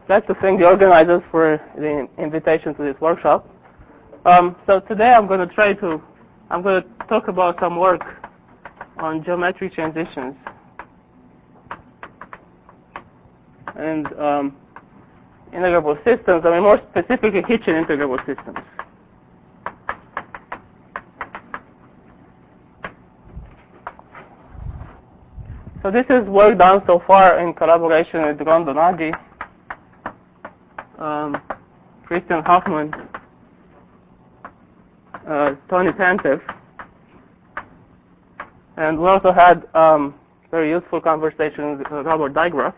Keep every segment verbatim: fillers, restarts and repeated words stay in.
like to thank the organizers for the invitation to this workshop. Um, so today I'm going to try to, I'm going to talk about some work on geometric transitions and um, integrable systems. I mean, more specifically, Hitchin integrable systems. So this is work done so far in collaboration with Ron Donaghy, um, Christian Hoffman, uh, Tony Pantev, and we also had um, very useful conversations with uh, Robert Dijkgraaf.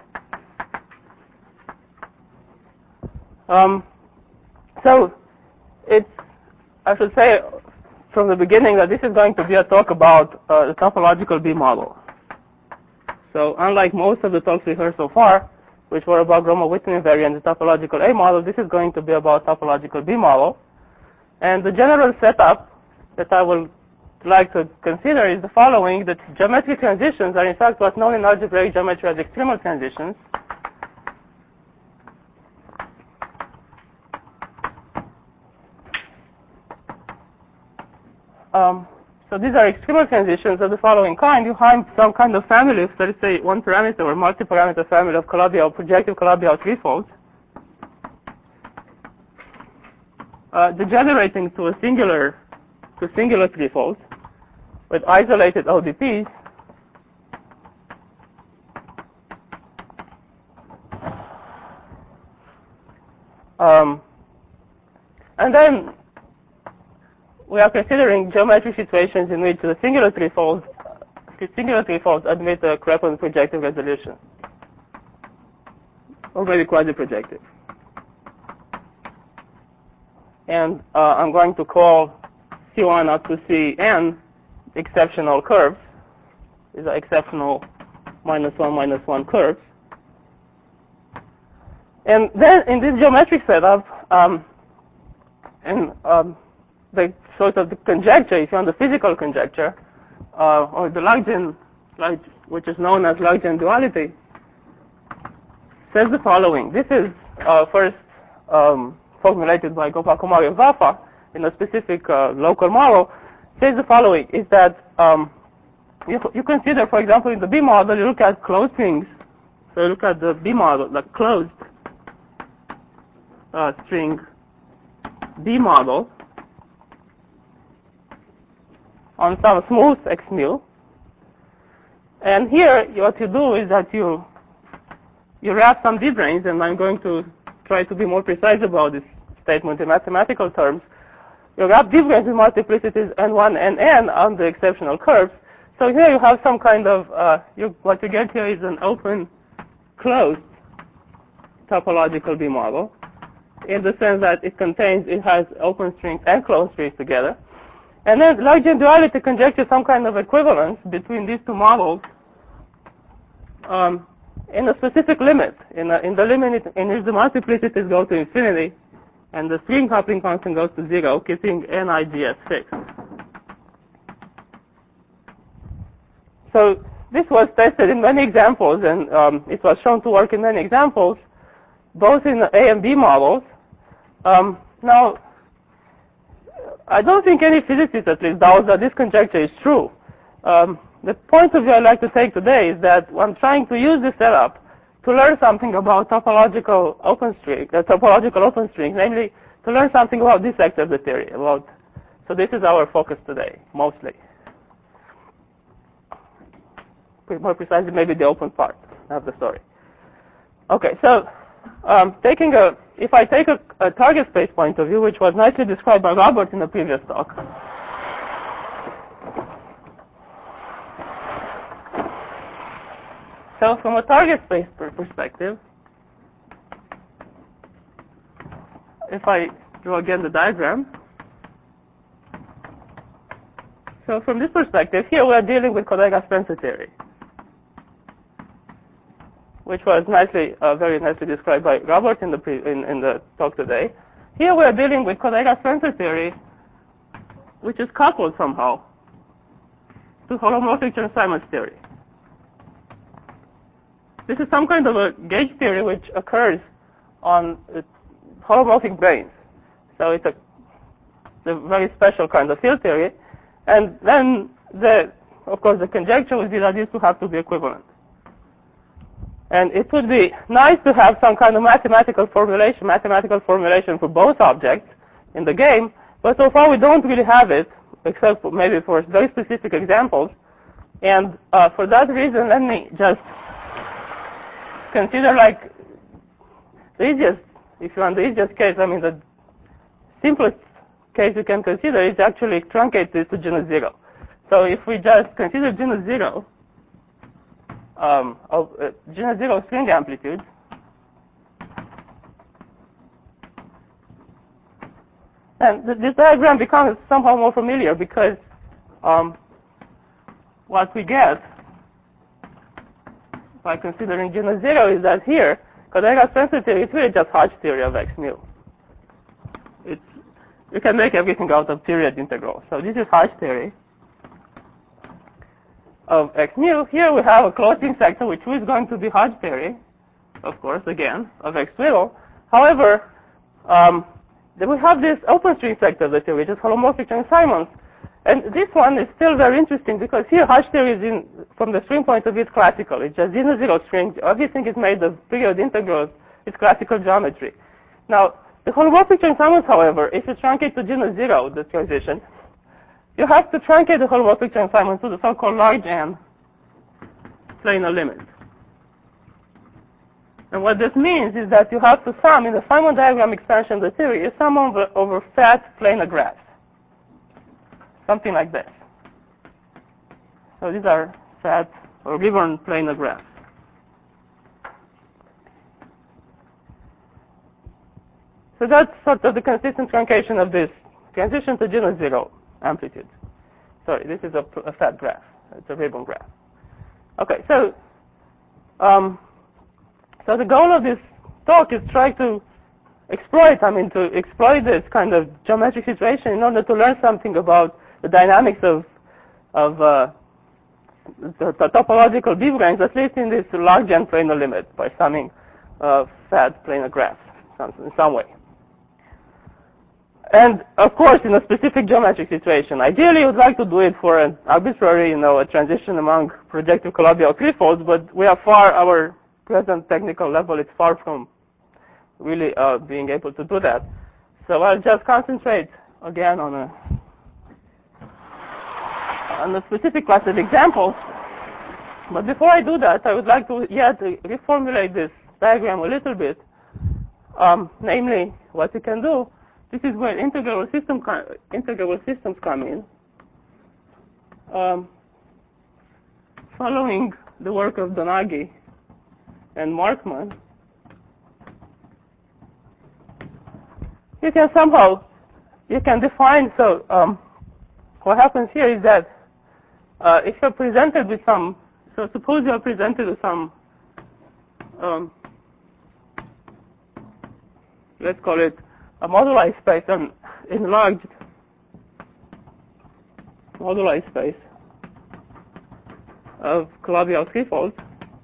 Um, so it's, I should say from the beginning that this is going to be a talk about uh, the topological B model. So unlike most of the talks we heard so far, which were about Gromov-Witten invariant, the topological A model, this is going to be about topological B model. And the general setup that I would like to consider is the following, that geometric transitions are in fact what's known in algebraic geometry as extremal transitions. Um, so these are extremal transitions of the following kind. You have some kind of family of, let's say, one parameter or multi-parameter family of Calabi-Yau, projective Calabi-Yau threefolds, uh, degenerating to a singular, to singular threefolds with isolated O D Ps. Um, and then we are considering geometric situations in which the singular threefolds, singular threefolds admit a Kreppel projective resolution, or maybe quasi-projective. And uh, I'm going to call C one up to Cn exceptional curves. These are exceptional minus one minus one curves. And then in this geometric setup, um, and um, the sort of the conjecture, if you want the physical conjecture, uh, or the Lagrangian, which is known as Lagrangian duality, says the following. This is uh, first um, formulated by Gopal Kumar and Vafa in a specific uh, local model. Says the following, is that um, you, you consider, for example, in the B model, you look at closed strings. So you look at the B model, the closed uh, string B model on some smooth X mu. And here, what you do is that you you wrap some D-branes, and I'm going to try to be more precise about this statement in mathematical terms. You wrap D-branes with multiplicities n one and n on the exceptional curves. So here you have some kind of, uh, you, what you get here is an open, closed topological B model, in the sense that it contains, it has open strings and closed strings together. And then Lagrangian duality conjectures some kind of equivalence between these two models um, in a specific limit, in, a, in the limit in which the multiplicities go to infinity and the string coupling constant goes to zero, keeping N I G S fixed. So this was tested in many examples, and um, it was shown to work in many examples, both in A and B models. Um, now, I don't think any physicist at least doubts that this conjecture is true. Um, the point of view I'd like to take today is that I'm trying to use this setup to learn something about topological open string, uh, topological open strings, namely to learn something about this aspect of the theory. About, so this is our focus today, mostly. More precisely, maybe the open part of the story. Okay, so um, taking a, if I take a, a target space point of view, which was nicely described by Robert in the previous talk. So from a target space perspective, if I draw again the diagram, so from this perspective, here we are dealing with Kodaira-Spencer theory, which was nicely, uh, very nicely described by Robert in the pre in, in the talk today. Here we are dealing with Kodaira-Spencer theory, which is coupled somehow to holomorphic Chern-Simons theory. This is some kind of a gauge theory which occurs on uh, holomorphic branes. So it's a, a very special kind of field theory. And then, the, of course, the conjecture would be that these two have to be equivalent. And it would be nice to have some kind of mathematical formulation, mathematical formulation for both objects in the game, but so far we don't really have it, except for maybe for very specific examples. And uh, for that reason, let me just consider like the easiest, if you want the easiest case, I mean the simplest case you can consider is actually truncate this to genus zero. So if we just consider genus zero, um, of uh, genus zero string amplitude, and th this diagram becomes somehow more familiar because um, what we get by considering genus zero is that here, Kodaira sensitive is really just Hodge theory of X mu. It's, you can make everything out of period integral. So this is Hodge theory of X mu. Here we have a closing sector, which is going to be Hodge theory, of course, again, of X twiddle. However, um, then we have this open string sector of the theory, which is holomorphic Chern-Simons. And this one is still very interesting because here Hodge theory is, in, from the string point of view, is classical. It's just genus zero string. Everything is made of period integrals. It's classical geometry. Now, the holomorphic Chern-Simons, however, if you truncate to genus zero, the transition, you have to truncate the holomorphic Chern-Simons to the so-called large N planar limit. And what this means is that you have to sum, in the Simon diagram expansion of the theory, you sum over, over fat planar graphs. Something like this. So these are fat or given planar graphs. So that's sort of the consistent truncation of this transition to genus zero amplitude. Sorry, this is a, a fat graph. It's a ribbon graph. Okay, so um, so the goal of this talk is try to exploit, I mean, to exploit this kind of geometric situation in order to learn something about the dynamics of of uh, the, the topological B-branes, at least in this large N planar limit, by summing uh, fat planar graphs in some way. And of course, in a specific geometric situation, ideally, you would like to do it for an arbitrary, you know, a transition among projective Calabi-Yau threefolds, but we are far, our present technical level is far from really uh, being able to do that. So I'll just concentrate again on a on a specific class of examples. But before I do that, I would like to yet reformulate this diagram a little bit. Um, namely, what you can do. This is where integral system integral systems come in. Um, following the work of Donaghy and Markman, you can somehow you can define. So um, what happens here is that uh, if you're presented with some, so suppose you're presented with some, um, let's call it a moduli space, an enlarged moduli space of Calabi-Yau threefolds.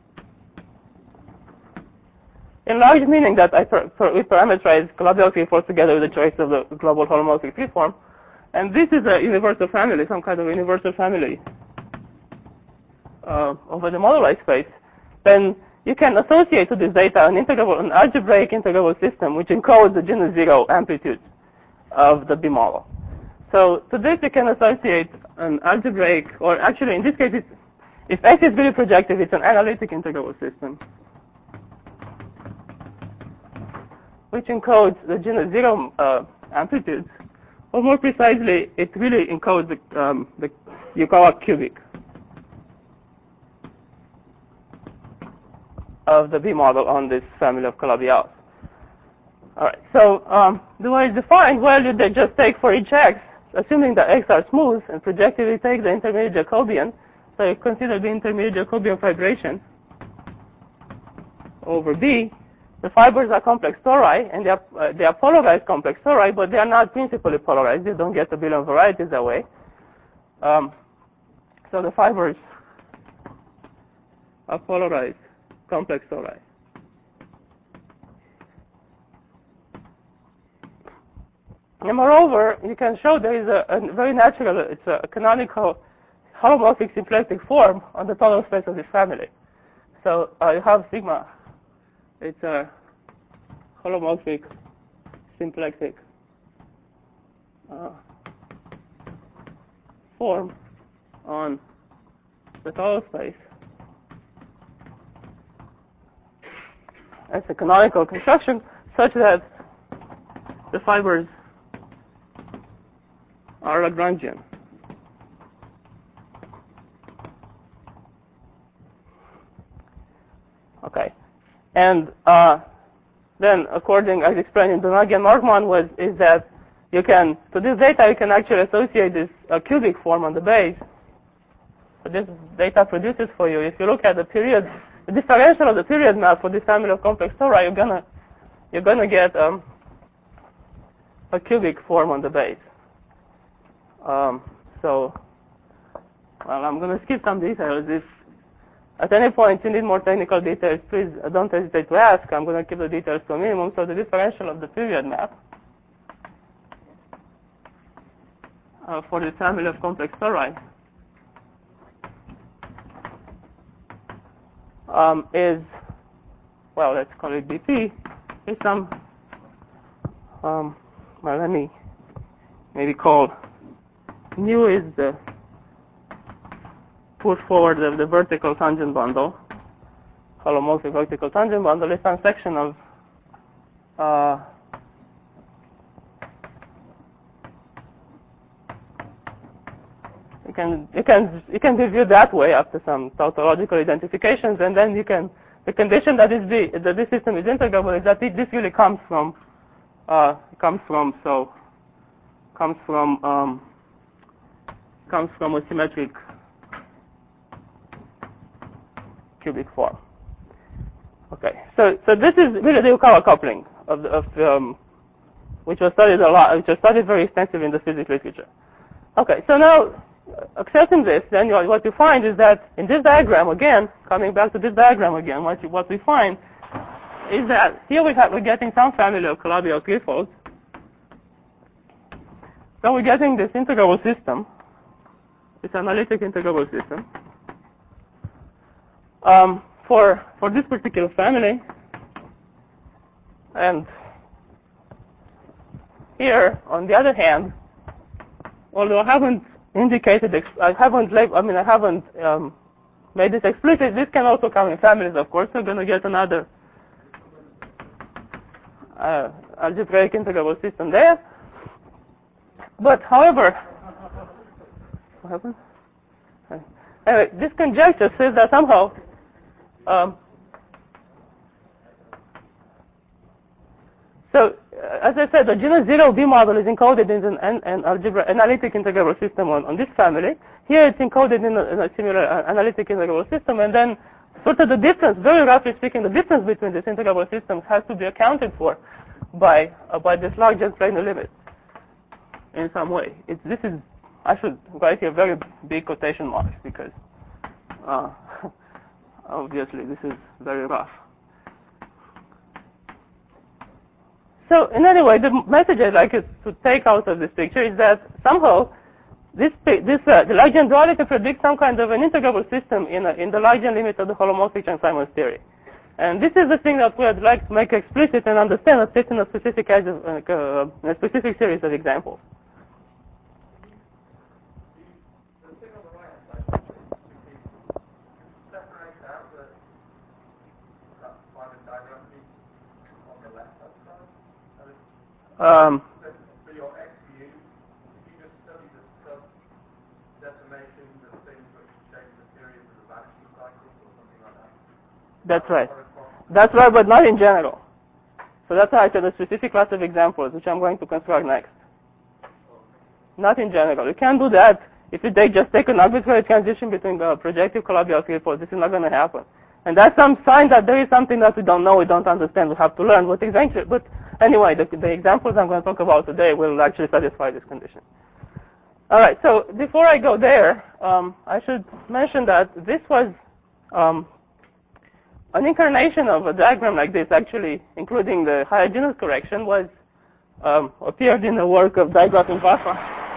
Enlarged meaning that I per, per, we parameterize Calabi-Yau threefolds together with the choice of the global holomorphic freeform. And this is a universal family, some kind of universal family uh, over the moduli space. Then you can associate to this data an integrable, an algebraic integrable system which encodes the genus zero amplitude of the B model. So to this you can associate an algebraic, or actually in this case, it's, if X is really projective, it's an analytic integrable system which encodes the genus zero uh, amplitudes. Or more precisely, it really encodes the, um, the Yukawa cubic of the B model on this family of Calabi-Yaus. All right, so um, the way it's defined, well, you just take for each X, assuming that X are smooth, and projectively take the intermediate Jacobian. So you consider the intermediate Jacobian fibration over B. The fibers are complex tori, and they are, uh, they are polarized complex tori, but they are not principally polarized. You don't get a billion varieties that way. Um, so the fibers are polarized complex tori. And moreover, you can show there is a, a very natural, it's a canonical holomorphic symplectic form on the total space of this family. So uh, you have sigma. It's a holomorphic symplectic uh, form on the total space. It's a canonical construction such that the fibers are Lagrangian. Okay, and uh, then, according as explained in Donaghy and Markman, was is that you can to this data you can actually associate this uh, cubic form on the base. So this data produces for you. If you look at the period, the differential of the period map for this family of complex tori, you're gonna you're gonna get um, a cubic form on the base. Um, so, well, I'm gonna skip some details. If at any point you need more technical details, please don't hesitate to ask. I'm going to keep the details to a minimum. So the differential of the period map uh, for the family of complex tori um, is, well, let's call it B P, is some, um, well, let me maybe call mu is the push forward of the vertical tangent bundle, holomorphic vertical tangent bundle, is some section of uh, you can you can you can be viewed that way after some tautological identifications, and then you can the condition that is the that this system is integrable is that it, this really comes from uh, comes from so comes from um, comes from a symmetric cubic form. Okay, so so this is really the Yukawa coupling of, the, of um, which was studied a lot, which was studied very extensively in the physics literature. Okay, so now accessing this, then you, what you find is that in this diagram again, coming back to this diagram again, what you, what we find is that here we have we're getting some family of Calabi-O'Keeffe. So we're getting this integrable system, this analytic integrable system. Um, for for this particular family, and here, on the other hand, although I haven't indicated, I haven't, I mean, I haven't um, made this explicit. This can also come in families, of course. We're going to get another uh, algebraic integrable system there. But, however, what happened? Anyway, this conjecture says that somehow. Um, so, uh, as I said, the genus zero B model is encoded in an, an algebra analytic integrable system on, on this family. Here it's encoded in a, in a similar uh, analytic integrable system, and then sort of the difference, very roughly speaking, the difference between these integrable systems has to be accounted for by uh, by this Lagrange planar limit in some way. It's, this is, I should write here very big quotation marks because uh, obviously this is very rough. So in any way, the message I'd like you to take out of this picture is that somehow this, this uh, the Lagrange duality predicts some kind of an integrable system in, a, in the Lagrange limit of the holomorphic Chern-Simons theory. And this is the thing that we would like to make explicit and understand and fit in a specific, uh, a specific series of examples. Um, for your X view, if you just study the sub deformations and things which change the periods of the vanishing cycles or something like that. That's right. That's right, but not in general. So that's why I said a specific class of examples, which I'm going to construct next. Not in general. You can't do that if you take, just take an arbitrary transition between the projective Calabi-O'Keeffe. This is not going to happen. And that's some sign that there is something that we don't know, we don't understand, we have to learn. But eventually, but anyway, the, the examples I'm going to talk about today will actually satisfy this condition. All right, so before I go there, um, I should mention that this was um, an incarnation of a diagram like this, actually, including the homogeneous correction, was um, appeared in the work of Dijkgraaf and Vafa.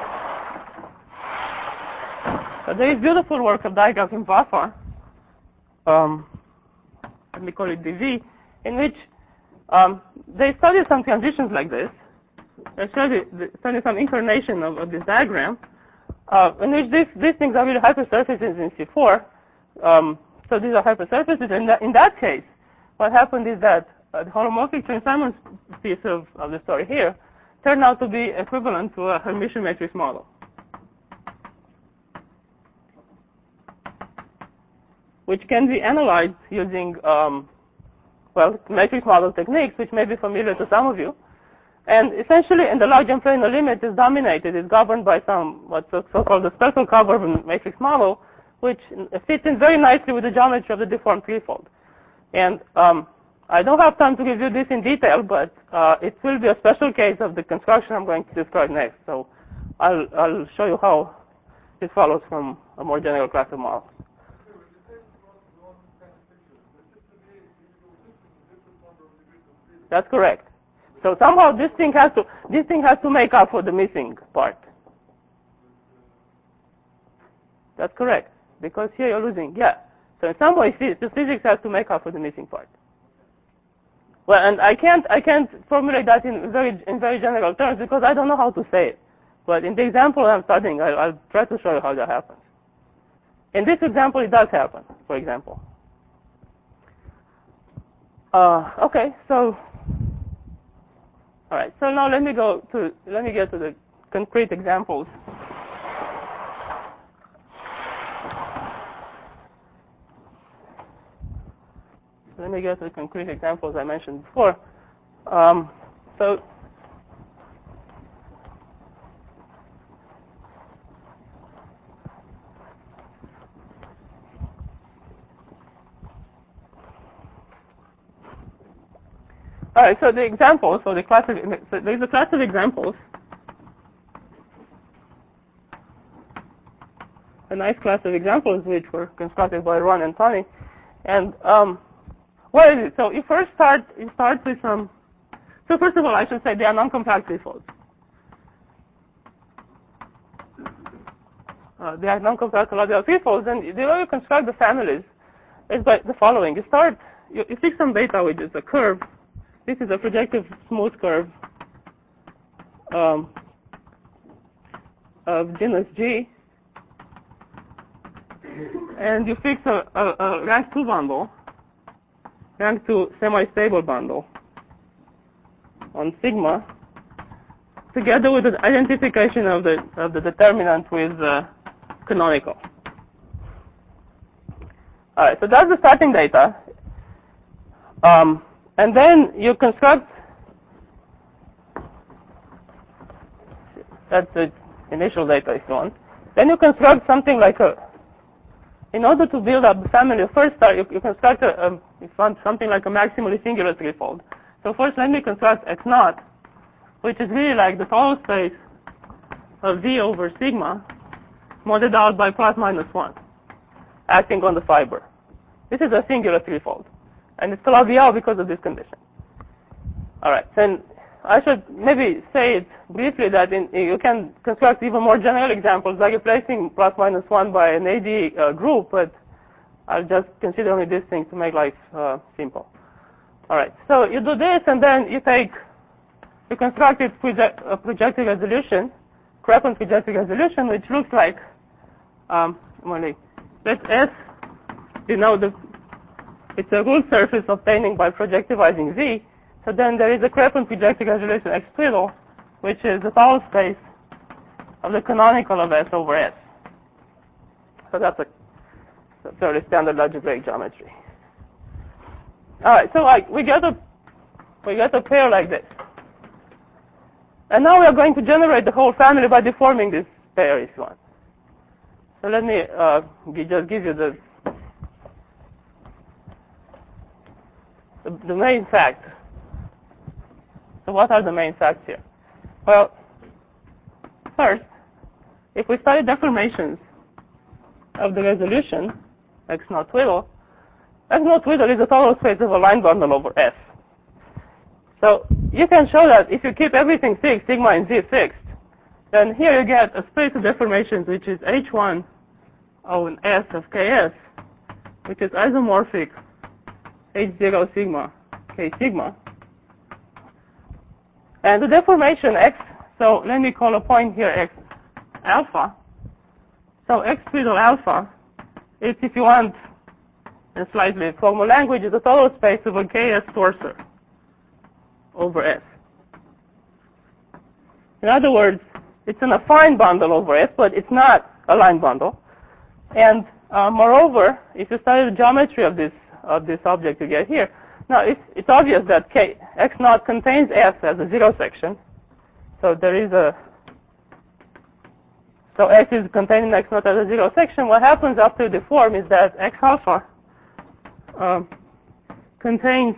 So there is beautiful work of Dijkgraaf and Vafa, um, let me call it D V, in which um, they studied some transitions like this. They studied, studied some incarnation of, of this diagram, uh, in which this, these things are really hypersurfaces in C four. Um, so these are hypersurfaces, and that, in that case, what happened is that uh, the holomorphic Chern-Simons piece of, of the story here turned out to be equivalent to a Hermitian matrix model, which can be analyzed using, um, well, matrix model techniques, which may be familiar to some of you. And essentially, in the Lagrangian plane, the limit is dominated, is governed by some what's so-called the spectral covariant matrix model, which fits in very nicely with the geometry of the deformed threefold. And um, I don't have time to review this in detail, but uh, it will be a special case of the construction I'm going to describe next. So I'll, I'll show you how this follows from a more general class of models. That's correct. So somehow this thing has to this thing has to make up for the missing part. That's correct, because here you're losing. Yeah. So in some way, the physics has to make up for the missing part. Well, and I can't I can't formulate that in very in very general terms because I don't know how to say it. But in the example I'm studying, I'll, I'll try to show you how that happens. In this example, it does happen. For example. Uh, okay, so. All right, so now let me go to, let me get to the concrete examples. Let me get to the concrete examples I mentioned before. Um, so, all right, so the examples, so the class of, so there's a class of examples, a nice class of examples which were constructed by Ron and Tony. And um, what is it? So you first start, you start with some, so first of all, I should say they are non-compact threefolds. Uh, they are non-compact collateral threefolds, and the way you construct the families is by the following. You start, you, you fix some beta, which is a curve. This is a projective smooth curve um, of genus G, and you fix a, a, a rank two bundle, rank two semi-stable bundle on sigma, together with the identification of the of the determinant with uh, canonical. All right, so that's the starting data. Um, And then you construct, that's the initial data if you want. Then you construct something like a, in order to build up the family, first start, you, you construct a, a, you want something like a maximally singular threefold. So first let me construct X naught, which is really like the total space of V over sigma, modded out by plus minus one, acting on the fiber. This is a singular threefold. And it's Calabi-Yau because of this condition. All right, then I should maybe say it briefly that in, you can construct even more general examples, like replacing plus minus one by an A D uh, group, but I'll just consider only this thing to make life uh, simple. All right, so you do this, and then you take, you construct it with a projective resolution, Crepin projective resolution, which looks like, um, let S, you know, the it's a rule surface obtaining by projectivizing Z. So then there is a Crepin projective resolution X twiddle, which is the total space of the canonical of S over S. So that's a, a fairly standard algebraic geometry. All right, so like we get a we get a pair like this, and now we are going to generate the whole family by deforming this pair if you want. So let me uh, just give you the The, the main facts. So what are the main facts here? Well, first, if we study deformations of the resolution, X naught twiddle, X naught twiddle is the total space of a line bundle over S. So you can show that if you keep everything fixed, sigma and z fixed, then here you get a space of deformations which is H one of S of Ks, which is isomorphic H zero sigma K sigma. And the deformation X, so let me call a point here X alpha. So X twiddle alpha, it's, if you want, in slightly formal language, is the total space of a Ks torsor over S. In other words, it's an affine bundle over S, but it's not a line bundle. And uh, moreover, if you study the geometry of this of this object you get here, now it's, it's obvious that K X naught contains S as a zero section. So there is a so X is contained in X naught as a zero section. What happens after the form is that X alpha um, contains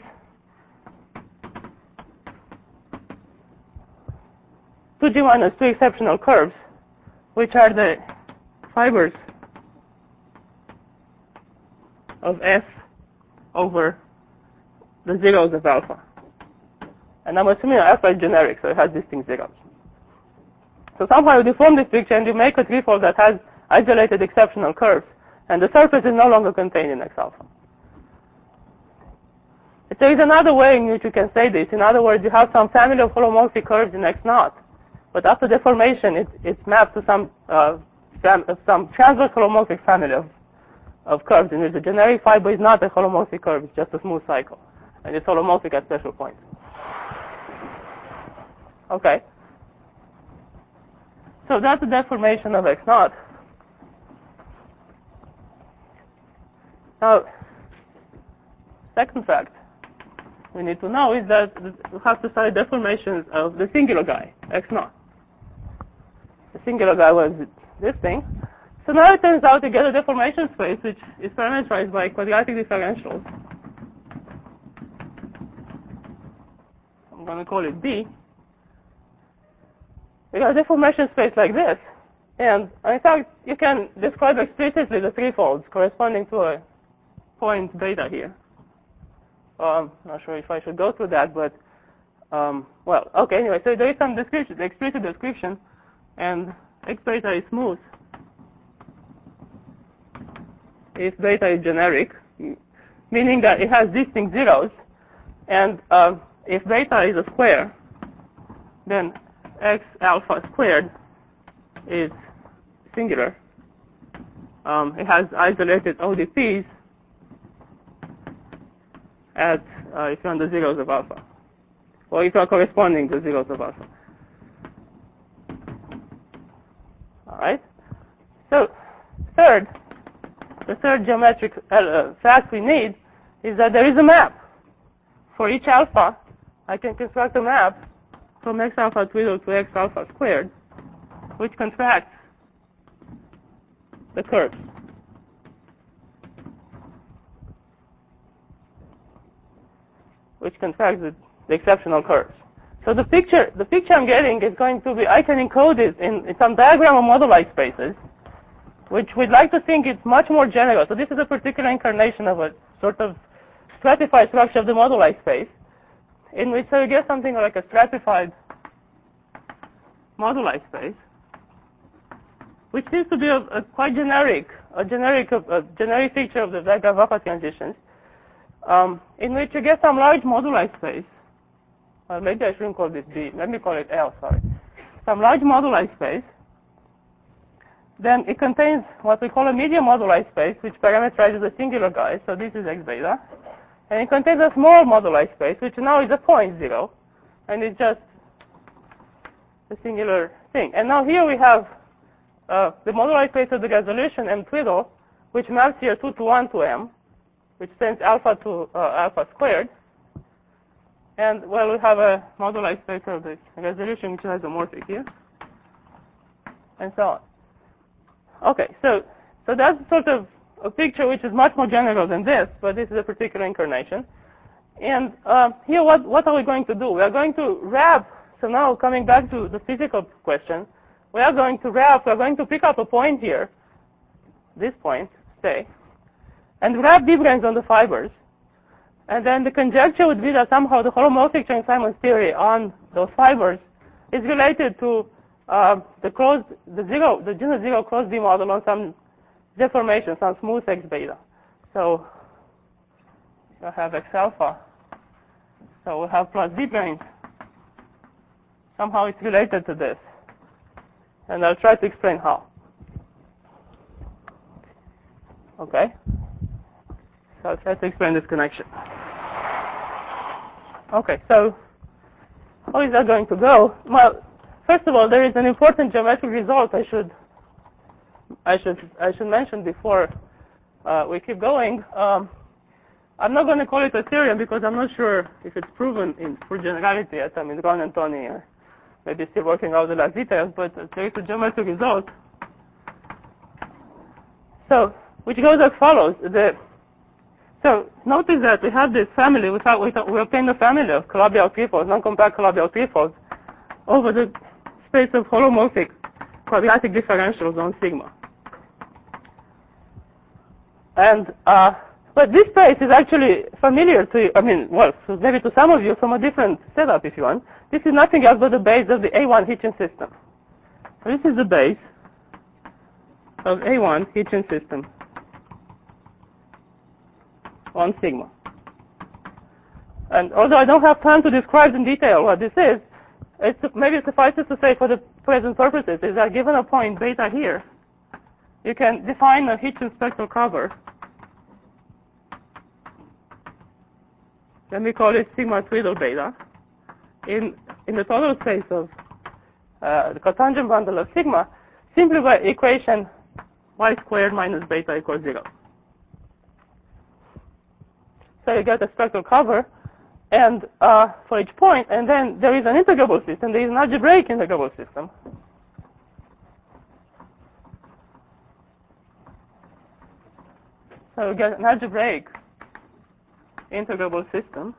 two G minus two exceptional curves, which are the fibers of S over the zeros of alpha. And I'm assuming alpha is generic, so it has distinct zeros. So somehow you deform this picture and you make a threefold that has isolated exceptional curves, and the surface is no longer contained in X alpha. There is another way in which you can say this. In other words, you have some family of holomorphic curves in X naught, but after deformation, it, it's mapped to some uh, fam some transverse holomorphic family of, of curves in which the generic fiber is not a holomorphic curve, it's just a smooth cycle, and it's holomorphic at special points. Okay. So that's the deformation of X naught. Now, second fact we need to know is that we have to study deformations of the singular guy, X naught. The singular guy was this thing. So now it turns out to get a deformation space which is parameterized by quadratic differentials. I'm going to call it B. We got a deformation space like this. And in fact, you can describe explicitly the threefolds corresponding to a point beta here. Um, not sure if I should go through that, but, um, well, okay, anyway, so there is some description, explicit description, and X beta is smooth if beta is generic, meaning that it has distinct zeros, and uh, if beta is a square, then X alpha squared is singular. Um, it has isolated O D Ps at, uh, if you're on the zeros of alpha, or if you're corresponding to zeros of alpha. All right. So, third, the third geometric uh, fact we need is that there is a map. For each alpha, I can construct a map from X alpha twiddle to X alpha squared, which contracts the curves. Which contracts the, the exceptional curves. So the picture, the picture I'm getting is going to be, I can encode it in, in some diagram of moduli spaces, which we'd like to think it's much more general. So this is a particular incarnation of a sort of stratified structure of the moduli space, in which so you get something like a stratified moduli space, which seems to be a, a quite generic, a generic, a, a generic feature of the diagram of alpha transitions, um, in which you get some large moduli space. Or maybe I shouldn't call this B. Let me call it L. Sorry, some large moduli space. Then it contains what we call a medium moduli space, which parameterizes a singular guy. So this is X beta. And it contains a small moduli space, which now is a point zero. And it's just a singular thing. And now here we have uh, the moduli space of the resolution M twiddle, which maps here two to one to M, which sends alpha to uh, alpha squared. And, well, we have a moduli space of the resolution, which is isomorphic here. And so on. Okay, so so that's sort of a picture which is much more general than this, but this is a particular incarnation. And uh, here, what, what are we going to do? We are going to wrap, so now coming back to the physical question, we are going to wrap, we are going to pick up a point here, this point, say, and wrap difference on the fibers. And then the conjecture would be that somehow the holomorphic Chern-Simons theory on those fibers is related to uh, the closed, the zero, the genus zero cross B model on some deformation, some smooth X beta. So I have X alpha. So we have plus D branes. Somehow it's related to this. And I'll try to explain how. Okay? So I'll try to explain this connection. Okay, so how is that going to go? Well, first of all, there is an important geometric result I should I should I should mention before uh, we keep going. Um, I'm not going to call it a theorem because I'm not sure if it's proven in for generality yet. I mean, Ron and Tony are maybe still working out the last details, but there is a geometric result. So, which goes as follows. The So notice that we have this family, we, have, we, we obtain a family of Calabi-Yau trifolds, non-compact Calabi-Yau trifolds, over the space of holomorphic quadratic differentials on sigma. And, uh, but this space is actually familiar to you, I mean, well, so maybe to some of you from a different setup if you want. This is nothing else but the base of the A one Hitchin system. So this is the base of A one Hitchin system on sigma. And although I don't have time to describe in detail what this is, it's maybe it suffices to say for the present purposes is that given a point beta here, you can define a Hitchin spectral cover. Let me call it sigma twiddle beta in in the total space of uh, the cotangent bundle of sigma, simply by equation y squared minus beta equals zero. So you get a spectral cover, and uh, for each point, and then there is an integrable system. There is an algebraic integrable system. So you get an algebraic integrable system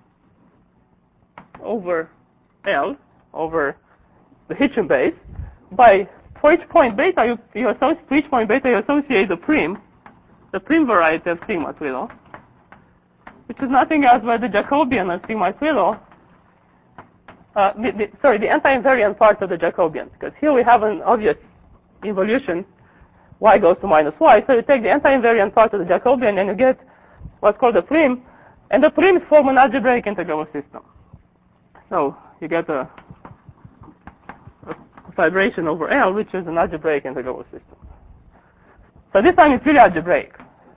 over L, over the Hitchin base. By for each point beta, you, you associate for each point beta you associate the prim, the prim variety of sigma twiddle, which is nothing else but the Jacobian of sigma twiddle. Uh, the, the, sorry, the anti-invariant part of the Jacobian, because here we have an obvious involution. Y goes to minus y, so you take the anti-invariant part of the Jacobian and you get what's called the prim, and the prims form an algebraic integrable system. So you get a, a vibration over L, which is an algebraic integrable system. So this time it's really algebraic.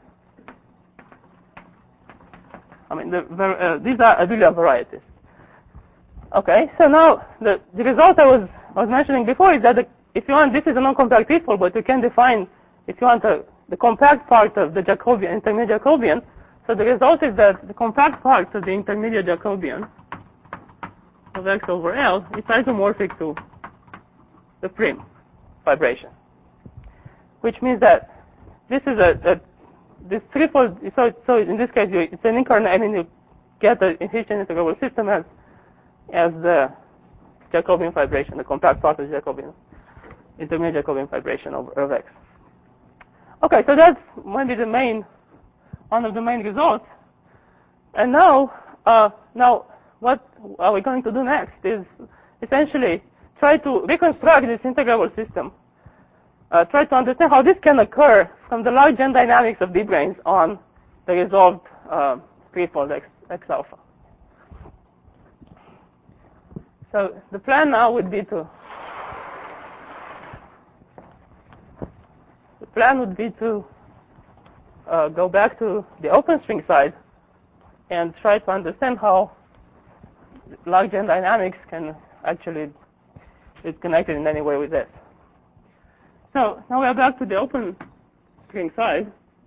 I mean, the, uh, these are abelian varieties. Okay, so now the, the result I was, I was mentioning before is that the, if you want, this is a non-compact trifold, but you can define, if you want, a, the compact part of the Jacobian, intermediate Jacobian. So the result is that the compact part of the intermediate Jacobian of X over L is isomorphic to the prim vibration, which means that this is a, a this threefold. So, so in this case, you, it's an incarnate. I mean, you get the Hitchin integrable system as as the Jacobian vibration, the compact part of the Jacobian, intermediate Jacobian vibration of, of X. Okay, so that's maybe the main, one of the main results. And now, uh, now, what are we going to do next is essentially try to reconstruct this integrable system. Uh, try to understand how this can occur from the large N dynamics of D-branes on the resolved uh, threefold X, X alpha. So the plan now would be to the plan would be to uh, go back to the open string side and try to understand how large N dynamics can actually is connected in any way with this. So now we are back to the open string side.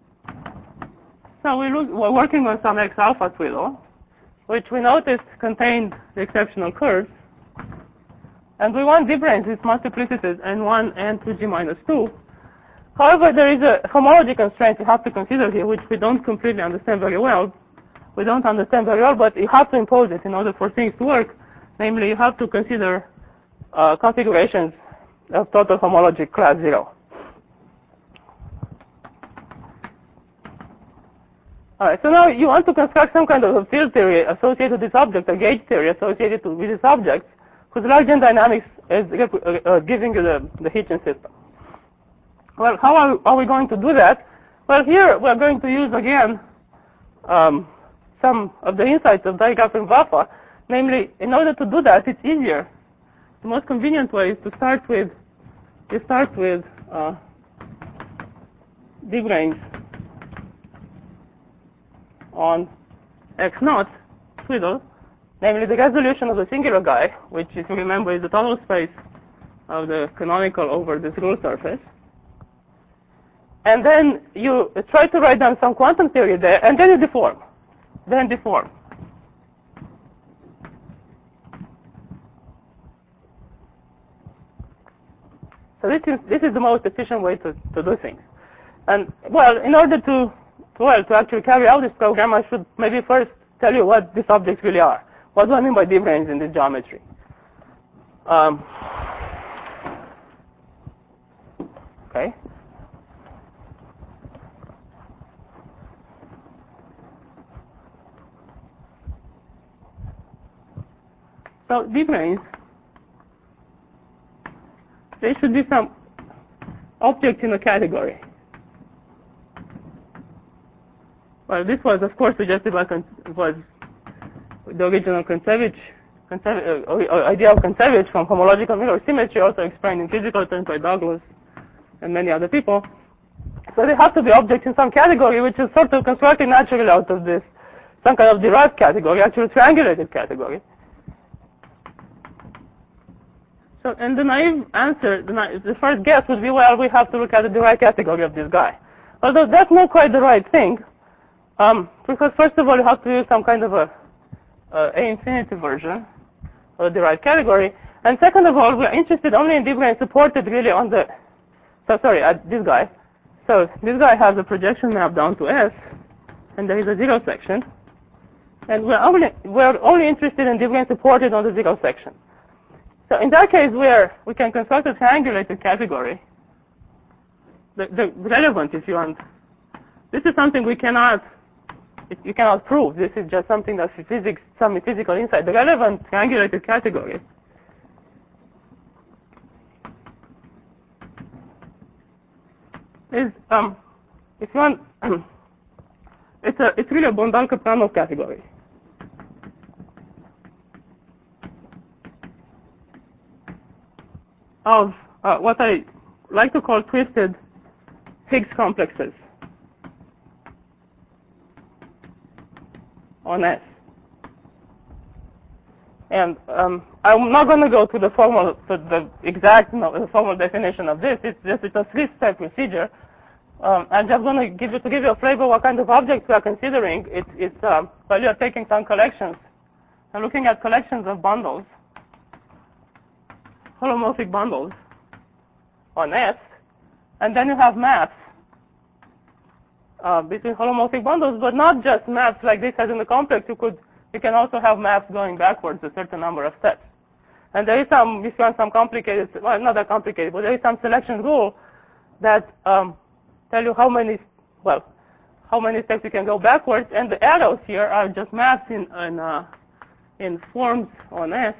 So we look, we're working on some X alpha twiddle, which we noticed contained the exceptional curves. And we want D-branes with multiplicities n one and two g minus two. However, there is a homology constraint you have to consider here, which we don't completely understand very well. We don't understand very well, but you have to impose it in order for things to work. Namely, you have to consider uh, configurations of total homology class zero. All right, so now you want to construct some kind of a field theory associated with this object, a gauge theory associated to, with this object, whose Lagrangian dynamics is uh, uh, giving you the, the Hitchin system. Well, how are, are we going to do that? Well, here we're going to use, again, um, some of the insights of digraph and Vafa. Namely, in order to do that, it's easier. The most convenient way is to start with, you start with uh, Lagrange on x naught twiddle, namely the resolution of the singular guy, which, if you remember, is the total space of the canonical over this rule surface. And then you try to write down some quantum theory there, and then you deform. Then deform. So this is, this is the most efficient way to, to do things. And, well, in order to, well, to actually carry out this program, I should maybe first tell you what these objects really are. What do I mean by Lagrange in this geometry? Um, okay. So Lagrange, there should be some objects in a category. Well, this was, of course, suggested by was the original Kontsevich, Kontsevich uh, idea of Kontsevich from homological mirror symmetry, also explained in physical terms by Douglas and many other people. So they have to be objects in some category, which is sort of constructed naturally out of this, some kind of derived category, actually triangulated category. So, and the naive answer, the, na the first guess would be, well, we have to look at the derived category of this guy. Although that's not quite the right thing, um, because first of all, you have to use some kind of a, uh, A infinity version of the derived category. And second of all, we're interested only in Lagrange supported really on the, so sorry, at this guy. So this guy has a projection map down to S, and there is a zero section. And we're only, we're only interested in Lagrange supported on the zero section. So in that case, where we can construct a triangulated category, the, the relevant, if you want, this is something we cannot, you cannot prove. This is just something that's physics, some physical insight. The relevant triangulated category is, um, if you want, it's a, it's really a Bondal-Kaplanov category. Of uh, what I like to call twisted Higgs complexes on S. And um, I'm not going to go to the formal, to the exact, you know, the formal definition of this. It's just it's a three-step procedure. Um, I'm just going to give you to give you a flavor of what kind of objects we are considering. It's it's um, well, you are taking some collections and looking at collections of bundles, holomorphic bundles on S, and then you have maps uh, between holomorphic bundles, but not just maps like this as in the complex. You could, you can also have maps going backwards a certain number of steps. And there is some, if you want some complicated, well, not that complicated, but there is some selection rule that um, tell you how many, well, how many steps you can go backwards, and the arrows here are just maps in in, uh, in forms on S.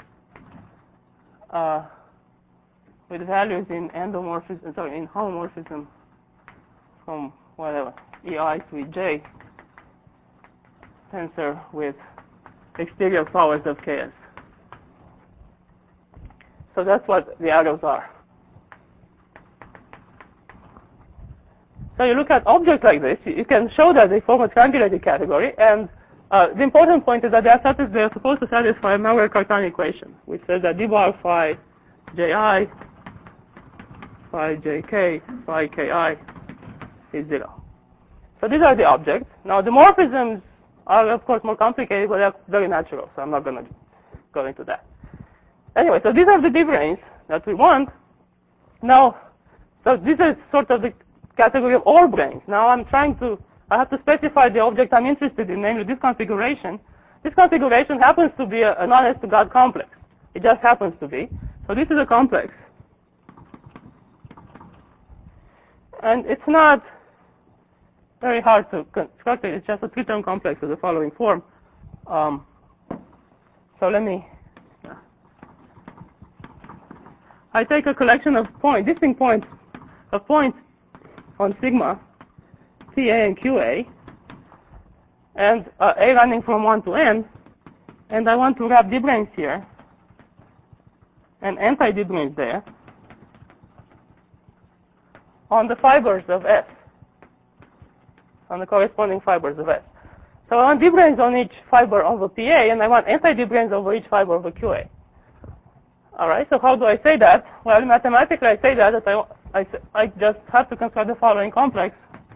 Uh, with values in endomorphism, sorry, in homomorphism from whatever, E I to E J tensor with exterior powers of K S. So that's what the arrows are. So you look at objects like this, you can show that they form a triangulated category, and uh, the important point is that they are, satis they are supposed to satisfy a Maurer-Cartan equation, which says that d bar phi ji, phi jk, phi ki is zero. So these are the objects. Now the morphisms are of course more complicated, but they're very natural, so I'm not going to go into that. Anyway, so these are the Lagrange that we want. Now, so this is sort of the category of all branes. Now I'm trying to, I have to specify the object I'm interested in, namely this configuration. This configuration happens to be a, an honest to God complex. It just happens to be. So this is a complex. And it's not, very hard to construct it. It's just a three-term complex of the following form. Um, so let me. I take a collection of points, distinct points, of points on sigma, P A and Q A, and uh, A running from one to n, and I want to wrap d-branes here, and anti-d-branes there, on the fibers of S, on the corresponding fibers of S. So I want d-branes on each fiber over P A, and I want anti-d-branes over each fiber over Q A. All right, so how do I say that? Well, mathematically, I say that, that I, I, I just have to construct the following complex.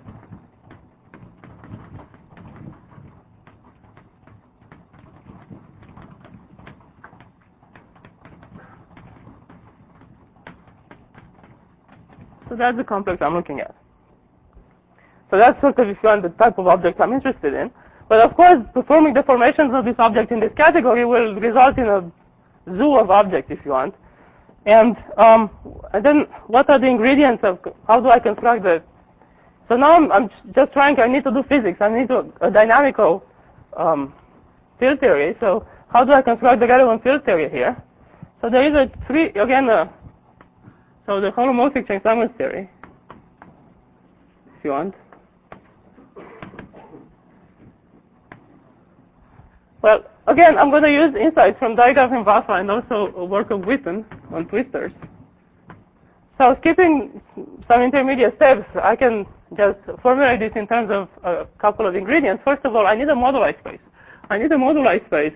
So that's the complex I'm looking at. So that's sort of, if you want, the type of object I'm interested in. But of course, performing the formations of this object in this category will result in a zoo of objects, if you want. And, um, and then what are the ingredients of, how do I construct that? So now I'm, I'm just trying, I need to do physics. I need to, a dynamical um, field theory. So how do I construct the relevant field theory here? So there is a three, again, uh, so the holomorphic Chern-Simons theory, if you want. Well, again, I'm going to use insights from Dijkgraaf and Vafa and also a work of Witten on twistors. So skipping some intermediate steps, I can just formulate this in terms of a couple of ingredients. First of all, I need a moduli space. I need a moduli space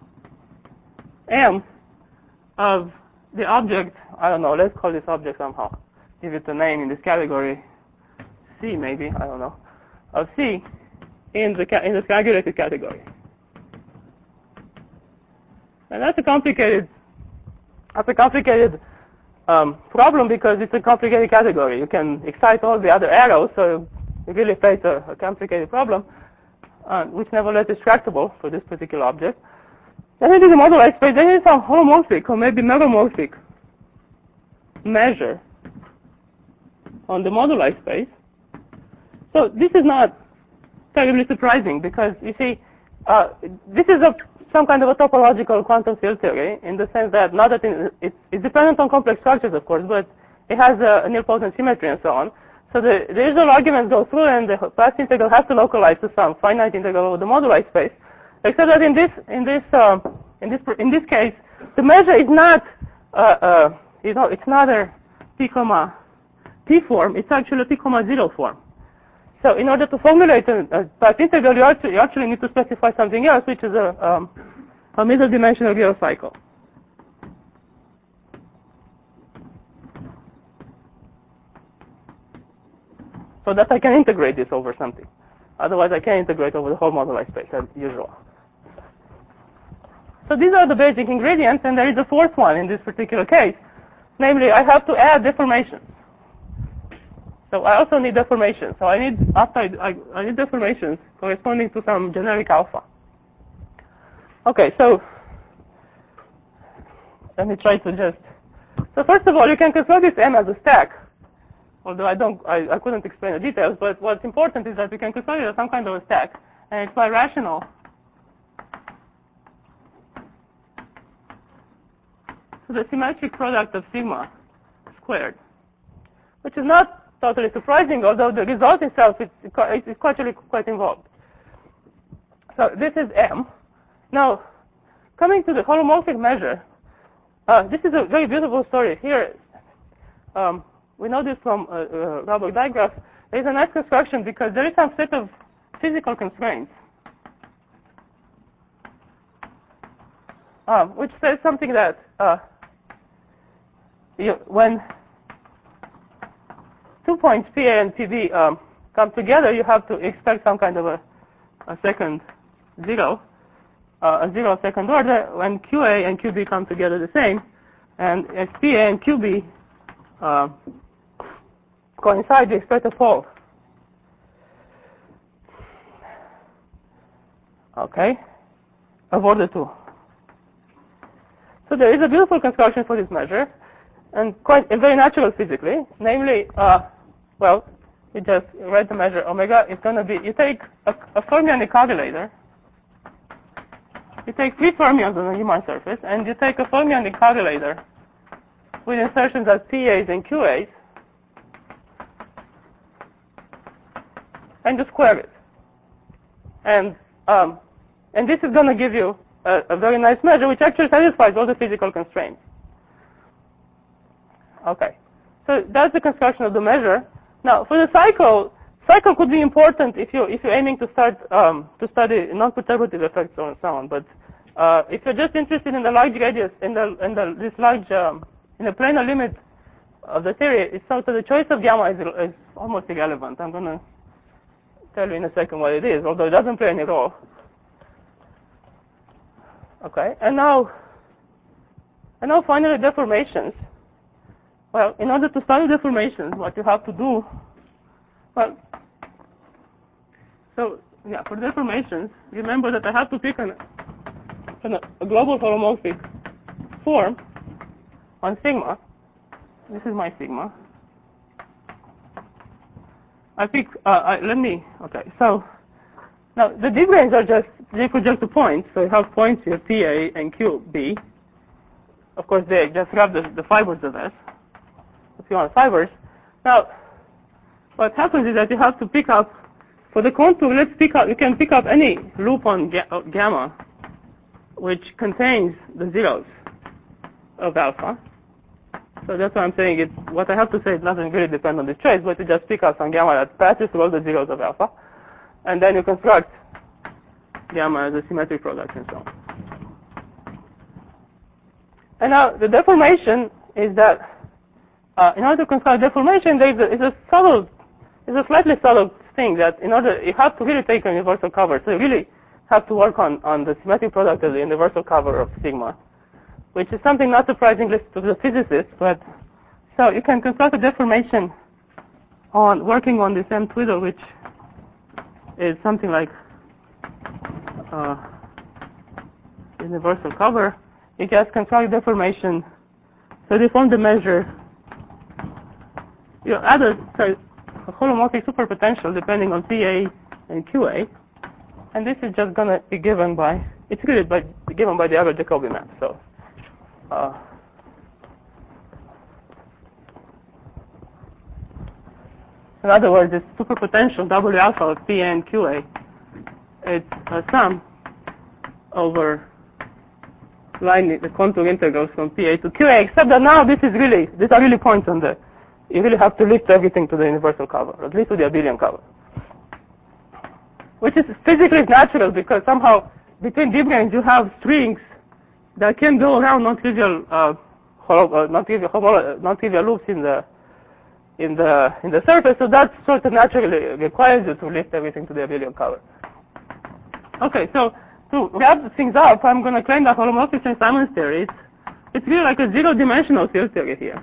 M of the object, I don't know, let's call this object somehow. Give it a name in this category, C maybe, I don't know, of C in the, in the strangulated category. And that's a complicated, that's a complicated um, problem because it's a complicated category. You can excite all the other arrows, so you really face a, a complicated problem, uh, which nevertheless is tractable for this particular object. Then it is a moduli space. Then it is some holomorphic or maybe meromorphic measure on the moduli space. So this is not terribly surprising because you see, uh, this is a some kind of a topological quantum field theory in the sense that not that it, it, it's dependent on complex structures, of course, but it has a, a nilpotent symmetry and so on. So the, the usual arguments go through, and the path integral has to localize to some finite integral over the moduli space. Except that in this in this um, in this in this case, the measure is not uh, uh, you know it's not a p comma t form. It's actually a p comma zero form. So in order to formulate a, a path integral, you actually, you actually need to specify something else, which is a, um, a middle dimensional real cycle. So that I can integrate this over something. Otherwise, I can't integrate over the whole moduli space as usual. So these are the basic ingredients, and there is a fourth one in this particular case. Namely, I have to add deformations. So I also need deformations. So I need after I, I need deformations corresponding to some generic alpha. Okay, so let me try to just. So first of all, you can construct this M as a stack. Although I don't, I, I couldn't explain the details. But what's important is that we can construct it as some kind of a stack, and it's birational. So the symmetric product of sigma squared, which is not totally surprising, although the result itself is, is actually quite involved. So this is M. Now, coming to the holomorphic measure, uh, this is a very beautiful story. Here, um, we know this from uh, uh, Robert Dijkgraaf. There is a nice construction because there is some set of physical constraints, uh, which says something that uh, you, when two points P A and P B um, come together, you have to expect some kind of a, a second zero, uh, a zero second order. When Q A and Q B come together the same, and as P A and Q B uh, coincide, you expect a fall. Okay, of order two. So there is a beautiful construction for this measure, and quite and very natural physically. Namely, uh, well, you just write the measure omega. It's going to be, you take a, a fermion decoagulator. You take three fermions on the Riemann surface, and you take a fermion decoagulator with insertions as P A's and Q A's, and you square it. And um, and this is going to give you a, a very nice measure, which actually satisfies all the physical constraints. Okay, so that's the construction of the measure. Now, for the cycle, cycle could be important if you if you're aiming to start um, to study non-perturbative effects and so on. But uh, if you're just interested in the large radius, in the in the this large um, in the planar limit of the theory, it's so, so the choice of gamma is, is almost irrelevant. I'm going to tell you in a second what it is, although it doesn't play any role. Okay, and now and now finally deformations. Well, in order to study deformations, what you have to do, well, so yeah, for deformations, remember that I have to pick an, an, a global holomorphic form on sigma. This is my sigma. I pick, uh, I, let me, okay, so now the d-branes are just, they project to points, so you have points here, P A and Q B. Of course, they just grab the, the fibers of S. If you want fibers. Now, what happens is that you have to pick up, for the contour, let's pick up, you can pick up any loop on ga uh, gamma, which contains the zeros of alpha. So that's why I'm saying it, what I have to say, it doesn't really depend on this choice, but you just pick up some gamma that passes through all the zeros of alpha, and then you construct gamma as a symmetric product and so on. And now, the deformation is that Uh, in order to construct deformation, there is a, a subtle, it's a slightly subtle thing that in order, you have to really take a universal cover. So you really have to work on, on the symmetric product of the universal cover of sigma, which is something not surprisingly to the physicists, but so you can construct a deformation on working on this M twiddle, which is something like uh, universal cover. You just construct deformation, so they form the measure. You add a, sorry, a holomorphic superpotential depending on P A and Q A, and this is just going to be given by, it's really by, given by the other Jacobi map. So, uh, in other words, this superpotential W alpha of P A and Q A, it's a sum over line the contour integrals from P A to Q A, except that now this is really, these are really points on the, you really have to lift everything to the universal cover, or at least to the abelian cover. Which is physically natural because somehow between d-branes you have strings that can go around non-trivial uh, uh, non-trivial, uh, non-trivial loops in the in the in the surface, so that sort of naturally requires you to lift everything to the abelian cover. Okay, so to wrap things up, I'm going to claim that holomorphic Chern-Simons theory, it's, it's really like a zero-dimensional field theory here.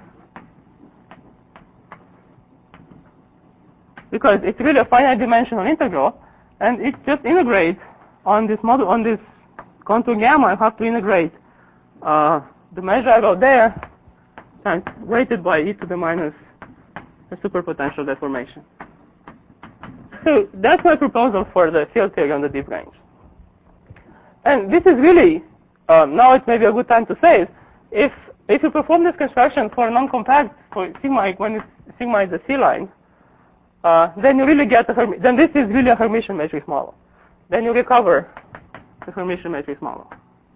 Because it's really a finite dimensional integral, and it just integrates on this model, on this contour gamma. I have to integrate uh, the measure I got there, and weighted by e to the minus a superpotential deformation. So that's my proposal for the field theory on the deep range. And this is really um, now it may be a good time to say it. If if you perform this construction for non-compact for sigma when it's, sigma is a C line. Uh, then you really get a Hermi then this is really a Hermitian matrix model. Then you recover the Hermitian matrix model.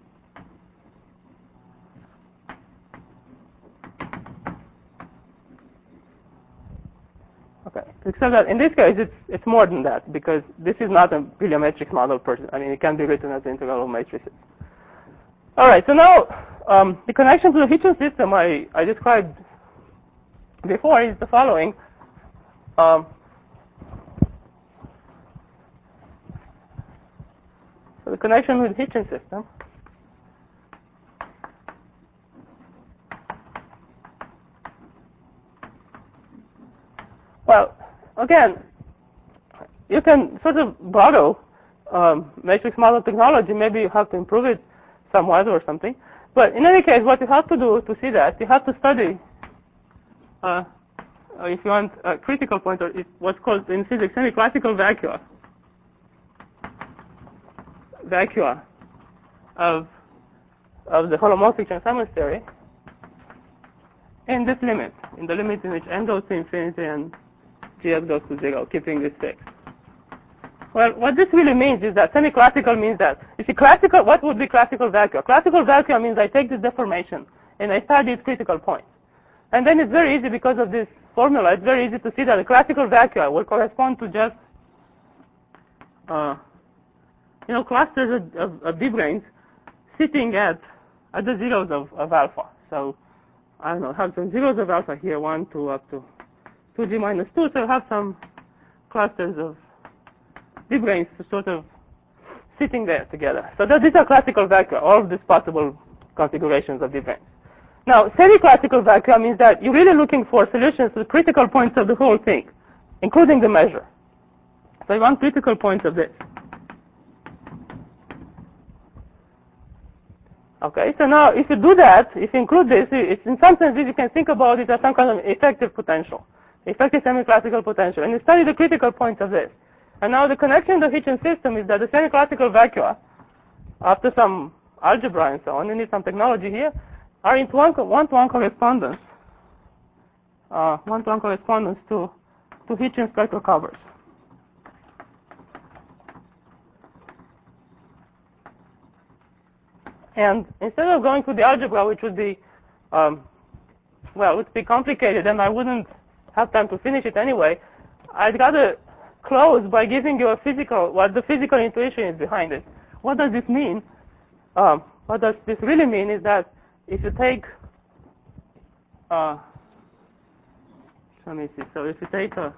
Okay, except that in this case it's it's more than that because this is not a really a matrix model person. I mean it can be written as an integral of matrices. All right, so now um, the connection to the Hitchin system I I described before is the following. Um, So the connection with Hitchin system well, again, you can sort of borrow um, matrix model technology. Maybe you have to improve it somewhat or something. But in any case, what you have to do to see that, you have to study uh, or if you want a critical point, or it's what's called in physics semi-classical vacua, vacua of of the holomorphic Chern-Simons theory, in this limit, in the limit in which n goes to infinity and Gs goes to zero, keeping this fixed. Well, what this really means is that semi-classical means that, you see, classical, what would be classical vacua? Classical vacua means I take this deformation and I study its critical points. And then it's very easy because of this formula, it's very easy to see that the classical vacua will correspond to just, uh, you know, clusters of, of, of D branes sitting at, at the zeros of, of alpha. So, I don't know, have some zeros of alpha here, one, two, up to two G minus two, so have some clusters of D branes sort of sitting there together. So that these are classical vacua, all of these possible configurations of D branes. Now, semi-classical vacua means that you're really looking for solutions to the critical points of the whole thing, including the measure. So you want critical points of this. Okay, so now if you do that, if you include this, it's in some sense you can think about it as some kind of effective potential, effective semi-classical potential, and you study the critical points of this. And now the connection in the Hitchin system is that the semi-classical vacua, after some algebra and so on, you need some technology here, are into one-to-one correspondence, uh, one-to-one correspondence to, to Hitchin spectral covers. And instead of going through the algebra, which would be, um, well, would be complicated, and I wouldn't have time to finish it anyway, I'd rather close by giving you a physical, what the physical intuition is behind it. What does this mean? Um, what does this really mean is that if you take, uh, let me see, so if you take a,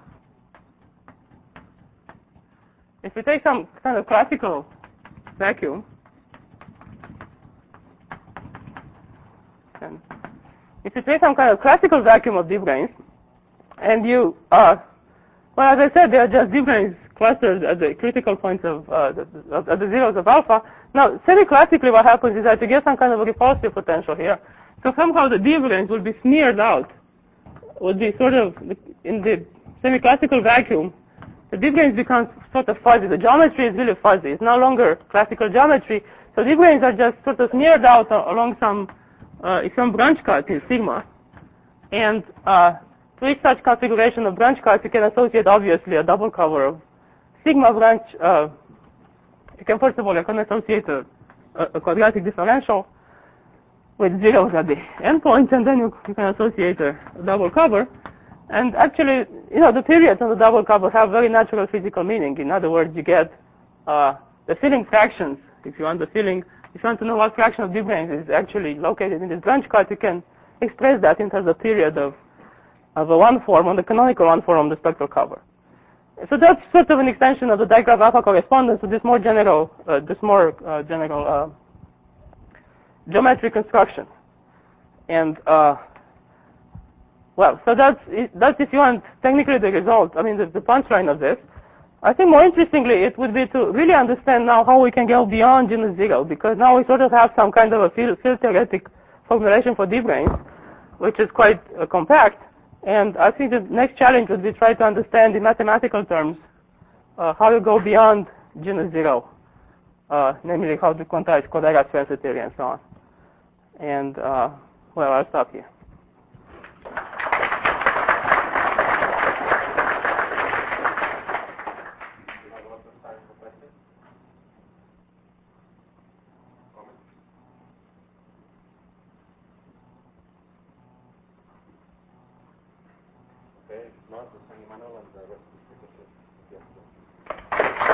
if you take some kind of classical vacuum, and if you take some kind of classical vacuum of D branes, and you, uh, well, as I said, they are just D branes clusters at the critical points of, uh, the, at the zeros of alpha. Now, semi-classically, what happens is that you get some kind of a repulsive potential here. So somehow the D branes will be smeared out, would be sort of, in the semi-classical vacuum, the D branes become sort of fuzzy. The geometry is really fuzzy. It's no longer classical geometry. So D branes are just sort of smeared out along some, uh, some branch cut in sigma. And uh, to each such configuration of branch cuts, you can associate, obviously, a double cover of sigma branch. Uh, you can, first of all, you can associate a, a quadratic differential with zeros at the endpoints, and then you, you can associate a, a double cover. And actually, you know, the periods on the double cover have very natural physical meaning. In other words, you get uh, the filling fractions. If you want the filling, if you want to know what fraction of D branes is actually located in this branch cut, you can express that in terms of period of, of a one form on the canonical one form on the spectral cover. So that's sort of an extension of the digraph alpha correspondence to this more general, uh, this more uh, general uh, geometric construction. And uh, well, so that's that's if you want technically the result. I mean, the, the punchline of this. I think more interestingly, it would be to really understand now how we can go beyond genus zero, because now we sort of have some kind of a field, field theoretic formulation for D branes, which is quite uh, compact. And I think the next challenge would be try to understand in mathematical terms uh, how to go beyond genus zero, uh, namely how to quantize Kodaira Spencer theory and so on. And uh, well, I'll stop here. Okay, if not, the San Manuel and the rest of the people should get